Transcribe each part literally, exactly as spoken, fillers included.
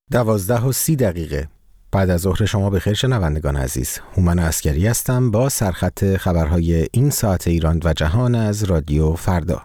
دوازده و سی دقیقه بعد از ظهر شما بخیر شنوندگان عزیز. هومن عسکری هستم با سرخط خبرهای این ساعت ایران و جهان از رادیو فردا.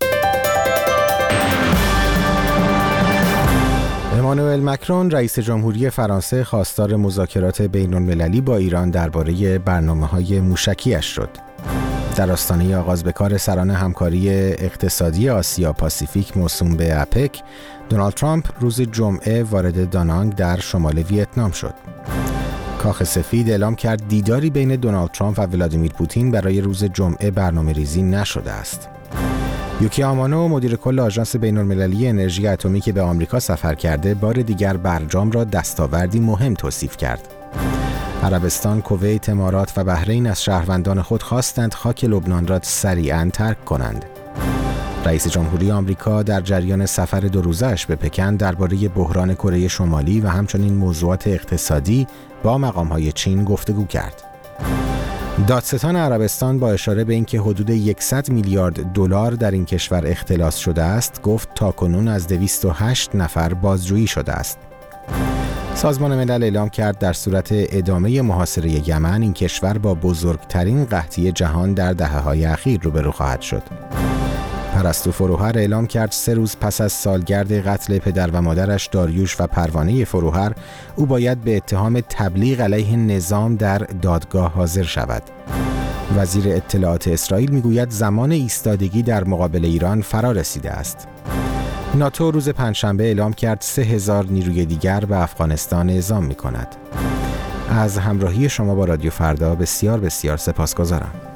امانوئل مکرون رئیس جمهوری فرانسه خواستار مذاکرات بین‌المللی با ایران درباره برنامه‌های موشکی‌اش شد. در آستانه آغاز به کار سران همکاری اقتصادی آسیا پاسیفیک موسوم به اپک، دونالد ترامپ روز جمعه وارد دانانگ در شمال ویتنام شد. کاخ سفید اعلام کرد دیداری بین دونالد ترامپ و ولادیمیر پوتین برای روز جمعه برنامه‌ریزی نشده است. یوکی آمانو مدیر کل آژانس بین‌المللی انرژی اتمی که به آمریکا سفر کرده، بار دیگر برجام را دستاوردی مهم توصیف کرد. عربستان، کویت، امارات و بحرین از شهروندان خود خواستند خاک لبنان را سریعاً ترک کنند. رئیس جمهوری آمریکا در جریان سفر دو روزه‌اش به پکن درباره بحران کره شمالی و همچنین موضوعات اقتصادی با مقام‌های چین گفتگو کرد. دادستان عربستان با اشاره به اینکه حدود صد میلیارد دلار در این کشور اختلاس شده است، گفت تاکنون از دویست و هشت نفر بازجویی شده است. سازمان ملل اعلام کرد در صورت ادامه محاصره یمن، این کشور با بزرگترین قحطی جهان در دهه‌های اخیر روبرو خواهد شد. پرستو فروهر اعلام کرد سه روز پس از سالگرد قتل پدر و مادرش داریوش و پروانه فروهر، او باید به اتهام تبلیغ علیه نظام در دادگاه حاضر شود. وزیر اطلاعات اسرائیل میگوید زمان ایستادگی در مقابل ایران فرا رسیده است. ناتو روز پنجشنبه اعلام کرد سه هزار نیروی دیگر به افغانستان اعزام می کند. از همراهی شما با رادیو فردا بسیار بسیار سپاسگزارم.